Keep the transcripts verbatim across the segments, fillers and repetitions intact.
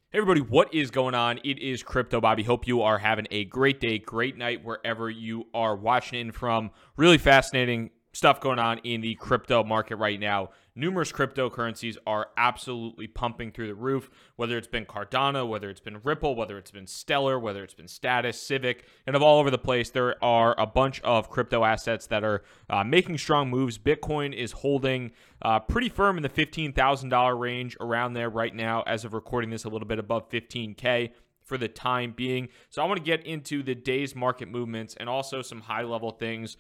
Hey everybody, what is going on? It is Crypto Bobby. Hope you are having a great day, great night wherever you are watching in from. Really fascinating stuff going on in the crypto market right now. Numerous cryptocurrencies are absolutely pumping through the roof, whether it's been Cardano, whether it's been Ripple, whether it's been Stellar, whether it's been Status, Civic, and of all over the place. There are a bunch of crypto assets that are uh, making strong moves. Bitcoin is holding uh, pretty firm in the fifteen thousand dollars range, around there right now as of recording this, a little bit above fifteen K for the time being. So I want to get into the day's market movements and also some high-level things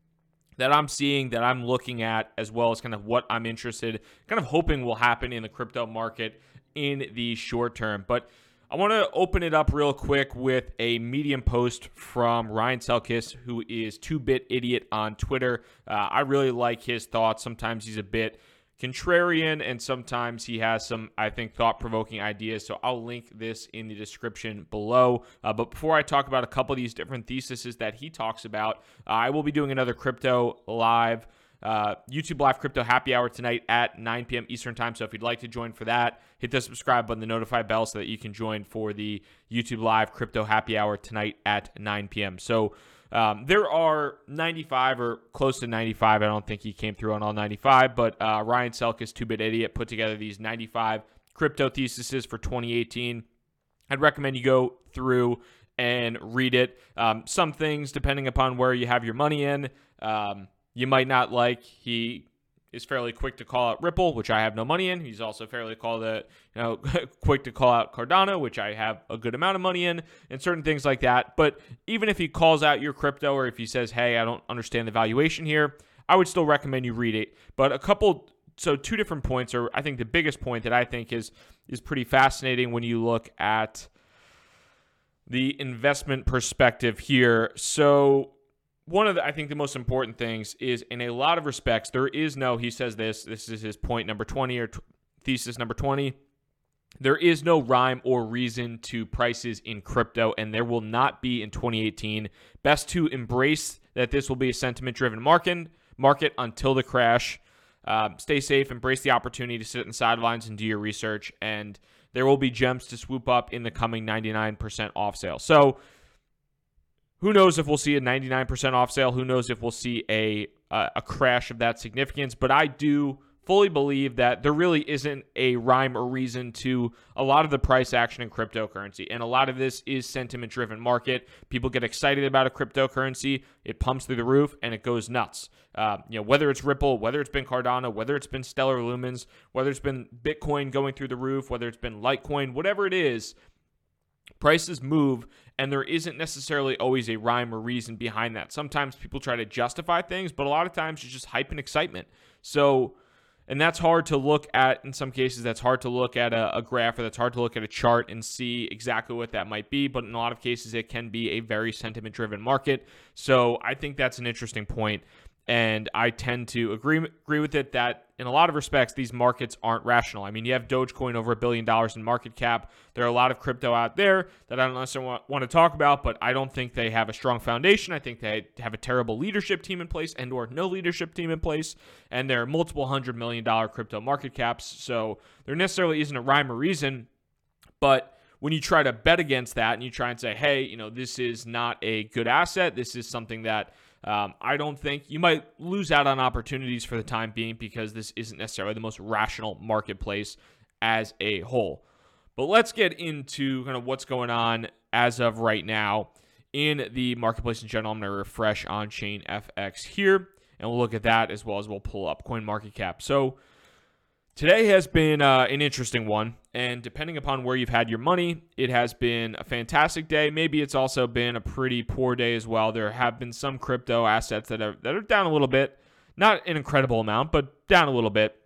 that I'm seeing, that I'm looking at, as well as kind of what I'm interested, kind of hoping will happen in the crypto market in the short term. But I want to open it up real quick with a Medium post from Ryan Selkis, who is two bit Idiot on Twitter. Uh, I really like his thoughts. Sometimes he's a bit contrarian, and sometimes he has some, I think, thought-provoking ideas. So I'll link this in the description below. Uh, but before I talk about a couple of these different theses that he talks about, uh, I will be doing another crypto live, uh, YouTube live crypto happy hour tonight at nine p.m. Eastern time. So if you'd like to join for that, hit the subscribe button, the notify bell, so that you can join for the YouTube live crypto happy hour tonight at nine p.m. So Um, there are ninety-five or close to ninety-five. I don't think he came through on all ninety-five, but uh, Ryan Selkis, two bit Idiot, put together these ninety-five crypto theses for twenty eighteen. I'd recommend you go through and read it. Um, some things, depending upon where you have your money in, um, you might not like. He is fairly quick to call out Ripple, which I have no money in. He's also fairly called a, you know, quick to call out Cardano, which I have a good amount of money in, and certain things like that. But even if he calls out your crypto, or if he says, hey, I don't understand the valuation here, I would still recommend you read it. But a couple, so two different points, or I think the biggest point that I think is is pretty fascinating when you look at the investment perspective here. So one of the, I think the most important things is, in a lot of respects, there is no, he says this, this is his point number twenty, or t- thesis number twenty, there is no rhyme or reason to prices in crypto, and there will not be in twenty eighteen. Best to embrace that this will be a sentiment-driven market, market until the crash. Uh, stay safe, embrace the opportunity to sit on the sidelines and do your research, and there will be gems to swoop up in the coming ninety-nine percent off sale. So who knows if we'll see a ninety-nine percent off sale? Who knows if we'll see a uh, a crash of that significance? But I do fully believe that there really isn't a rhyme or reason to a lot of the price action in cryptocurrency. And a lot of this is sentiment-driven market. People get excited about a cryptocurrency, it pumps through the roof, and it goes nuts. Uh, you know, whether it's Ripple, whether it's been Cardano, whether it's been Stellar Lumens, whether it's been Bitcoin going through the roof, whether it's been Litecoin, whatever it is, prices move, and there isn't necessarily always a rhyme or reason behind that. Sometimes people try to justify things, but a lot of times it's just hype and excitement. So, and that's hard to look at. In some cases, that's hard to look at a, a graph, or that's hard to look at a chart and see exactly what that might be. But in a lot of cases, it can be a very sentiment-driven market. So I think that's an interesting point. And I tend to agree, agree with it that in a lot of respects, these markets aren't rational. I mean, you have Dogecoin over a billion dollars in market cap. There are a lot of crypto out there that I don't necessarily want, want to talk about, but I don't think they have a strong foundation. I think they have a terrible leadership team in place, and or no leadership team in place. And they're multiple hundred million dollar crypto market caps. So there necessarily isn't a rhyme or reason. But when you try to bet against that and you try and say, hey, you know, this is not a good asset, this is something that Um, I don't think you might lose out on opportunities for the time being, because this isn't necessarily the most rational marketplace as a whole. But let's get into kind of what's going on as of right now in the marketplace in general. I'm going to refresh on-chain F X here, and we'll look at that, as well as we'll pull up CoinMarketCap. So today has been uh, an interesting one, and depending upon where you've had your money, it has been a fantastic day. Maybe it's also been a pretty poor day as well. There have been some crypto assets that are that are down a little bit, not an incredible amount, but down a little bit.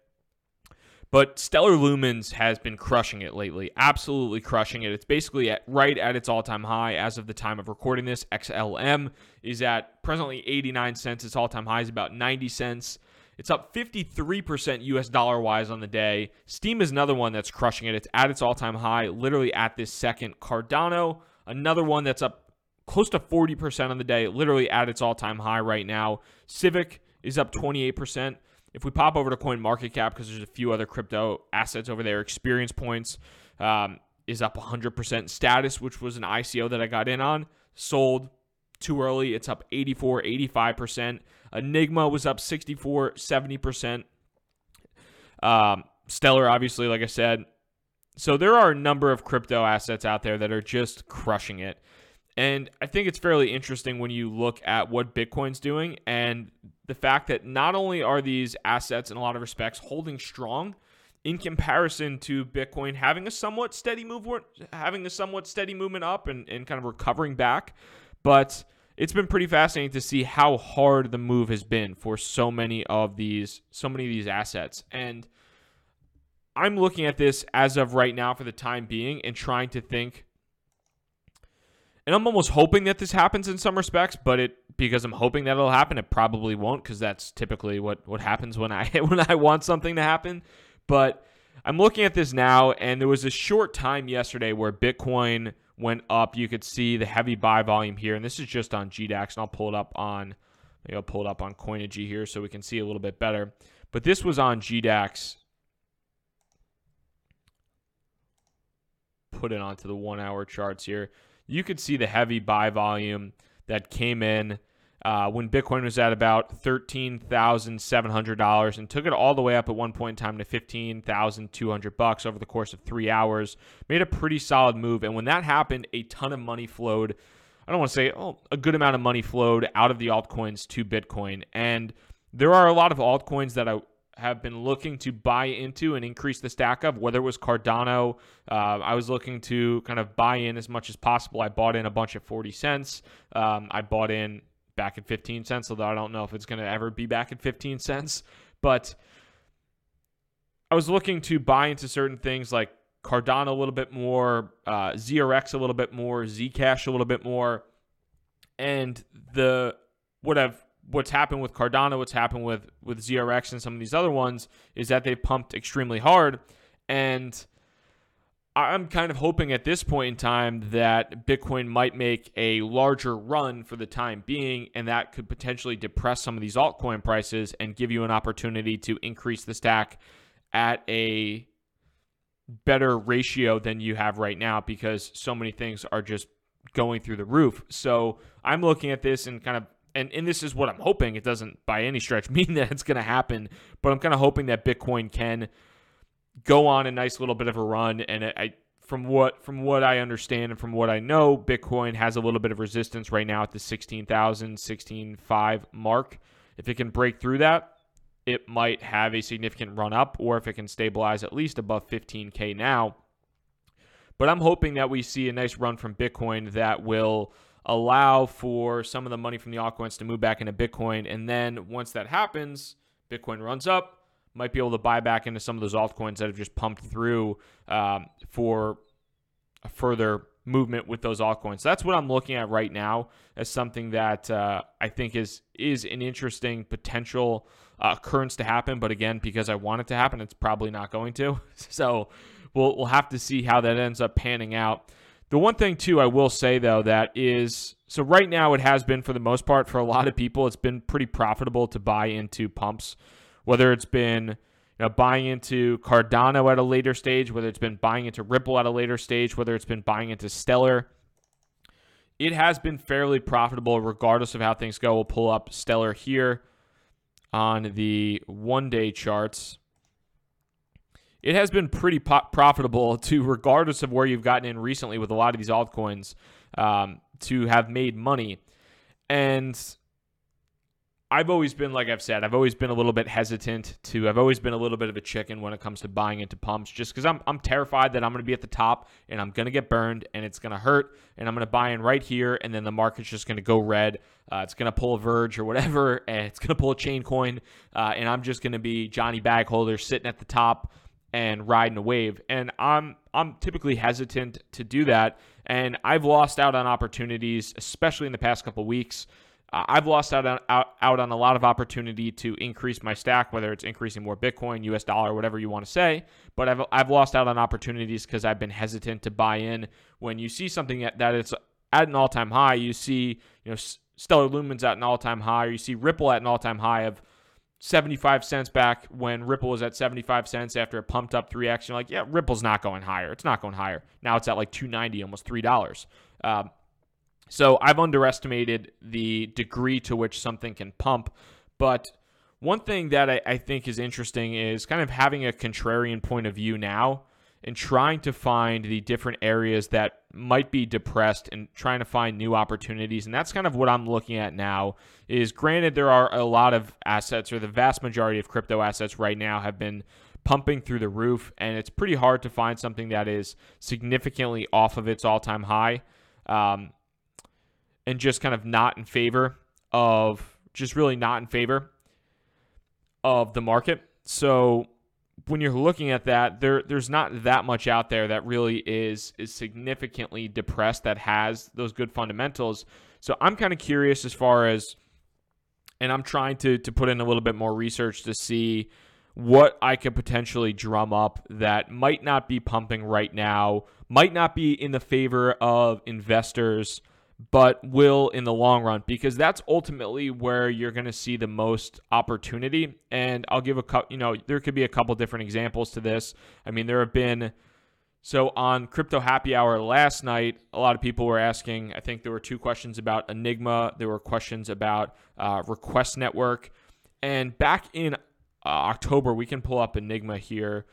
But Stellar Lumens has been crushing it lately, absolutely crushing it. It's basically at, right at its all-time high as of the time of recording this. X L M is at presently eighty-nine cents. Its all-time high is about ninety cents. It's up fifty-three percent U S dollar-wise on the day. Steam is another one that's crushing it. It's at its all-time high, literally at this second. Cardano, another one that's up close to forty percent on the day, literally at its all-time high right now. Civic is up twenty-eight percent. If we pop over to CoinMarketCap, because there's a few other crypto assets over there, Experience Points, um, is up one hundred percent. Status, which was an I C O that I got in on, sold too early. It's up eighty-four, eighty-five percent. Enigma was up sixty-four, seventy percent. Um, Stellar, obviously, like I said. So there are a number of crypto assets out there that are just crushing it. And I think it's fairly interesting when you look at what Bitcoin's doing and the fact that not only are these assets in a lot of respects holding strong in comparison to Bitcoin having a somewhat steady move, having a somewhat steady movement up and, and kind of recovering back, but it's been pretty fascinating to see how hard the move has been for so many of these, so many of these assets. And I'm looking at this as of right now for the time being and trying to think. And I'm almost hoping that this happens in some respects, but it because I'm hoping that it'll happen, it probably won't, because that's typically what, what happens when I when I want something to happen. But I'm looking at this now, and there was a short time yesterday where Bitcoin went up. You could see the heavy buy volume here, and this is just on G DAX, and I'll pull it up on maybe I'll pull it up on Coinigy here so we can see a little bit better. But this was on G DAX. Put it onto the one-hour charts here. You could see the heavy buy volume that came in uh, when Bitcoin was at about thirteen thousand seven hundred dollars and took it all the way up at one point in time to fifteen thousand two hundred bucks over the course of three hours. Made a pretty solid move, and when that happened, a ton of money flowed. I don't want to say oh, a good amount of money flowed out of the altcoins to Bitcoin, and there are a lot of altcoins that I have been looking to buy into and increase the stack of, whether it was Cardano. Uh, I was looking to kind of buy in as much as possible. I bought in a bunch at forty cents. Um, I bought in back at fifteen cents, although I don't know if it's going to ever be back at fifteen cents. But I was looking to buy into certain things like Cardano a little bit more, uh, Z R X a little bit more, Zcash a little bit more. And the what I've What's happened with Cardano, what's happened with, with Z R X and some of these other ones is that they've pumped extremely hard. And I'm kind of hoping at this point in time that Bitcoin might make a larger run for the time being, and that could potentially depress some of these altcoin prices and give you an opportunity to increase the stack at a better ratio than you have right now, because so many things are just going through the roof. So I'm looking at this and kind of And and this is what I'm hoping. It doesn't by any stretch mean that it's going to happen, but I'm kind of hoping that Bitcoin can go on a nice little bit of a run. And I, from what from what I understand and from what I know, Bitcoin has a little bit of resistance right now at the sixteen thousand, sixteen thousand five hundred mark. If it can break through that, it might have a significant run up, or if it can stabilize at least above fifteen K now. But I'm hoping that we see a nice run from Bitcoin that will allow for some of the money from the altcoins to move back into Bitcoin. And then once that happens, Bitcoin runs up, might be able to buy back into some of those altcoins that have just pumped through um, for a further movement with those altcoins. So that's what I'm looking at right now as something that uh, I think is is an interesting potential uh, occurrence to happen. But again, because I want it to happen, it's probably not going to. So we'll we'll have to see how that ends up panning out. The one thing, too, I will say, though, that is, so right now it has been, for the most part, for a lot of people, it's been pretty profitable to buy into pumps, whether it's been you know, buying into Cardano at a later stage, whether it's been buying into Ripple at a later stage, whether it's been buying into Stellar. It has been fairly profitable regardless of how things go. We'll pull up Stellar here on the one-day charts. It has been pretty po- profitable to, regardless of where you've gotten in recently with a lot of these altcoins, um, to have made money. And I've always been, like I've said, I've always been a little bit hesitant to, I've always been a little bit of a chicken when it comes to buying into pumps, just because I'm I'm terrified that I'm going to be at the top and I'm going to get burned and it's going to hurt and I'm going to buy in right here and then the market's just going to go red. Uh, it's going to pull a Verge or whatever, and it's going to pull a chain coin, uh, and I'm just going to be Johnny Bagholder sitting at the top and riding a wave. And I'm I'm typically hesitant to do that. And I've lost out on opportunities, especially in the past couple weeks. Uh, I've lost out on, out, out on a lot of opportunity to increase my stack, whether it's increasing more Bitcoin, U S dollar, whatever you want to say. But I've I've lost out on opportunities because I've been hesitant to buy in. When you see something that, that it's at an all-time high, you see you know Stellar Lumen's at an all-time high, or you see Ripple at an all-time high of seventy-five cents back when Ripple was at seventy-five cents after it pumped up three x. You're like, yeah, Ripple's not going higher. It's not going higher. Now it's at like two ninety, almost three dollars. Um, so I've underestimated the degree to which something can pump. But one thing that I, I think is interesting is kind of having a contrarian point of view now and trying to find the different areas that might be depressed and trying to find new opportunities. And that's kind of what I'm looking at now is, granted, there are a lot of assets, or the vast majority of crypto assets right now have been pumping through the roof, and it's pretty hard to find something that is significantly off of its all-time high um, and just kind of not in favor of, just really not in favor of the market. So when you're looking at that, there there's not that much out there that really is is significantly depressed that has those good fundamentals. So I'm kind of curious as far as, and I'm trying to to put in a little bit more research to see what I could potentially drum up that might not be pumping right now, might not be in the favor of investors, but will in the long run, because that's ultimately where you're going to see the most opportunity. And I'll give a couple, you know, there could be a couple different examples to this. I mean, there have been, so on Crypto Happy Hour last night, a lot of people were asking, I think there were two questions about Enigma. There were questions about uh, Request Network. And back in uh, October, we can pull up Enigma here.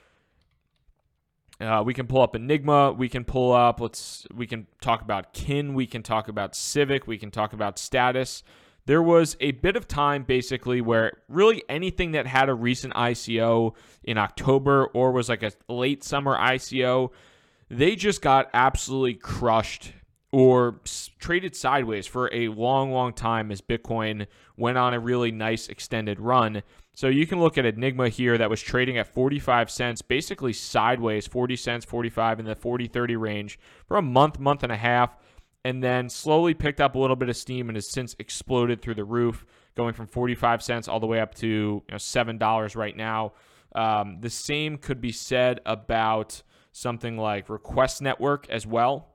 Uh, we can pull up Enigma. We can pull up, let's, we can talk about Kin. We can talk about Civic. We can talk about Status. There was a bit of time basically where really anything that had a recent I C O in October or was like a late summer I C O, they just got absolutely crushed or s- traded sideways for a long, long time as Bitcoin went on a really nice extended run. So you can look at Enigma here that was trading at forty-five cents, basically sideways, forty cents, forty-five in the forty thirty range for a month, month and a half, and then slowly picked up a little bit of steam and has since exploded through the roof, going from forty-five cents all the way up to you know, seven dollars right now. Um, the same could be said about something like Request Network as well,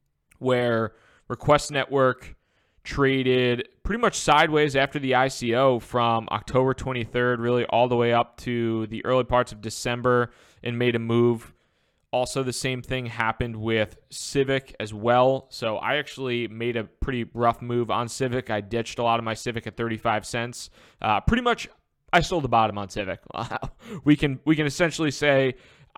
where Request Network traded pretty much sideways after the I C O from October twenty-third, really all the way up to the early parts of December, and made a move. Also, the same thing happened with Civic as well. So I actually made a pretty rough move on Civic. I ditched a lot of my Civic at thirty-five cents. Uh, pretty much, I sold the bottom on Civic. we can we can essentially say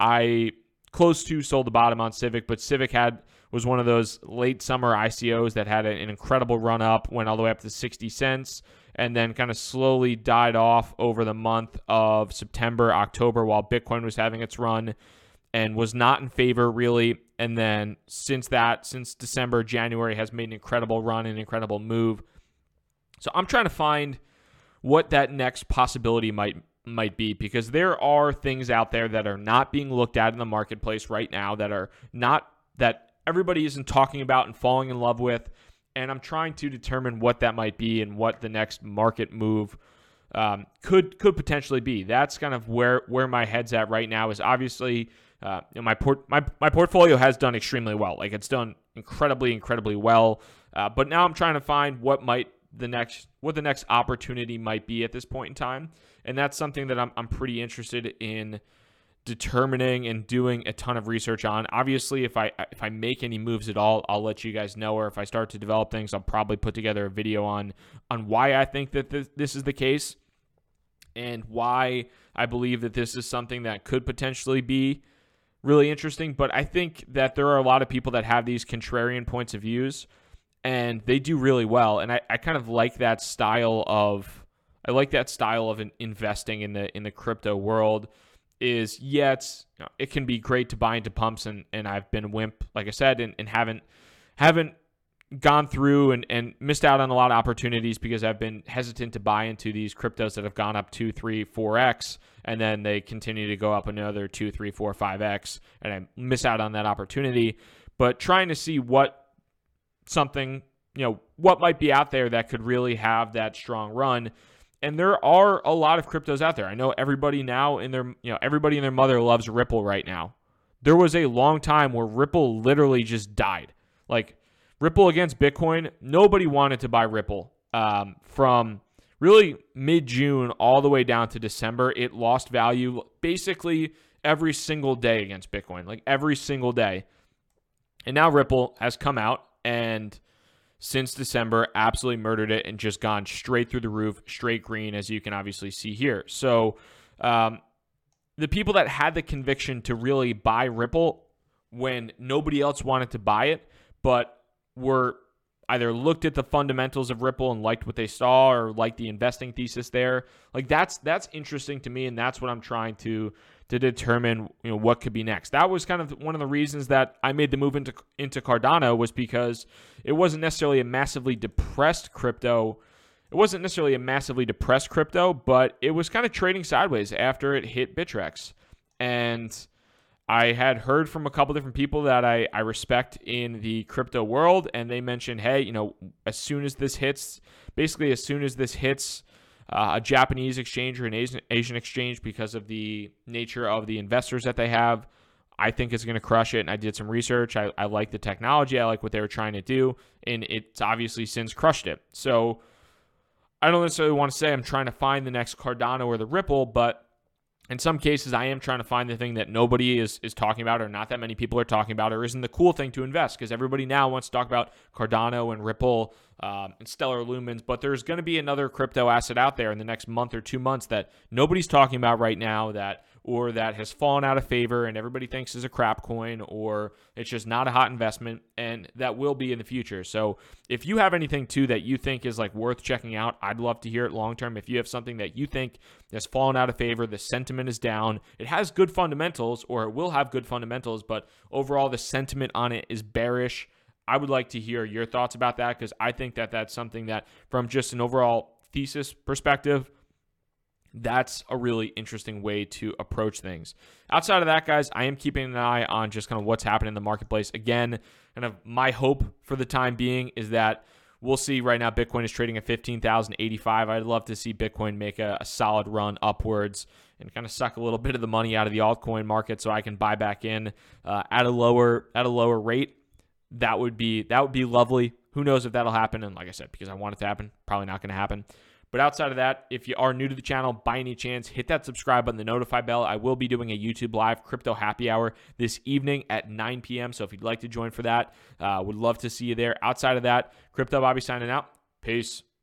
I close to sold the bottom on Civic, but Civic had was one of those late summer I C Os that had an incredible run up, went all the way up to sixty cents, and then kind of slowly died off over the month of September, October, while Bitcoin was having its run and was not in favor really. And then since that, since December, January has made an incredible run, an incredible move. So I'm trying to find what that next possibility might might be, because there are things out there that are not being looked at in the marketplace right now that are not, that everybody isn't talking about and falling in love with, and I'm trying to determine what that might be and what the next market move um, could could potentially be. That's kind of where where my head's at right now. Is obviously uh, you know, my port my my portfolio has done extremely well. Like it's done incredibly incredibly well. Uh, but now I'm trying to find what might the next what the next opportunity might be at this point in time, and that's something that I'm I'm pretty interested in determining and doing a ton of research on. Obviously, if I if I make any moves at all, I'll let you guys know, or if I start to develop things, I'll probably put together a video on on why I think that this, this is the case and why I believe that this is something that could potentially be really interesting. But I think that there are a lot of people that have these contrarian points of views, and they do really well. And I, I kind of like that style of I like that style of investing in the in the crypto world. Is yeah, it's, you know, it can be great to buy into pumps, and, and I've been a wimp, like I said, and, and haven't haven't gone through and, and missed out on a lot of opportunities because I've been hesitant to buy into these cryptos that have gone up two, three, four x, and then they continue to go up another two, three, four, five x, and I miss out on that opportunity. But trying to see what something, you know, what might be out there that could really have that strong run. And there are a lot of cryptos out there. I know everybody now in their, you know, everybody and their mother loves Ripple right now. There was a long time where Ripple literally just died. Like Ripple against Bitcoin, nobody wanted to buy Ripple um, from really mid-June all the way down to December, it lost value basically every single day against Bitcoin, like every single day. And now Ripple has come out and since December absolutely murdered it and just gone straight through the roof, straight green, as you can obviously see here. So um, the people that had the conviction to really buy Ripple when nobody else wanted to buy it, but were either looked at the fundamentals of Ripple and liked what they saw or liked the investing thesis there. Like that's that's interesting to me, and that's what I'm trying to to determine, you know, what could be next. That was kind of one of the reasons that I made the move into into Cardano, was because it wasn't necessarily a massively depressed crypto. It wasn't necessarily a massively depressed crypto, but it was kind of trading sideways after it hit Bittrex. And I had heard from a couple different people that I, I respect in the crypto world, and they mentioned, hey, you know, as soon as this hits, basically as soon as this hits uh, a Japanese exchange or an Asian, Asian exchange, because of the nature of the investors that they have, I think it's going to crush it. And I did some research. I, I like the technology. I like what they were trying to do, and it's obviously since crushed it. So I don't necessarily want to say I'm trying to find the next Cardano or the Ripple, but in some cases, I am trying to find the thing that nobody is is talking about, or not that many people are talking about, or isn't the cool thing to invest, because everybody now wants to talk about Cardano and Ripple um, and Stellar Lumens. But there's going to be another crypto asset out there in the next month or two months that nobody's talking about right now, that or that has fallen out of favor and everybody thinks is a crap coin, or it's just not a hot investment, and that will be in the future. So if you have anything too that you think is like worth checking out, I'd love to hear it long term. If you have something that you think has fallen out of favor, the sentiment is down, it has good fundamentals, or it will have good fundamentals, but overall the sentiment on it is bearish, I would like to hear your thoughts about that, because I think that that's something that, from just an overall thesis perspective, that's a really interesting way to approach things. Outside of that, guys, I am keeping an eye on just kind of what's happening in the marketplace. Again, kind of my hope for the time being is that we'll see. Right now, Bitcoin is trading at fifteen thousand eighty-five. I'd love to see Bitcoin make a, a solid run upwards and kind of suck a little bit of the money out of the altcoin market, so I can buy back in uh, at a lower at a lower rate. That would be that would be lovely. Who knows if that'll happen? And like I said, because I want it to happen, probably not going to happen. But outside of that, if you are new to the channel, by any chance, hit that subscribe button, the notify bell. I will be doing a YouTube Live Crypto Happy Hour this evening at nine p.m. So if you'd like to join for that, uh, would love to see you there. Outside of that, Crypto Bobby signing out. Peace.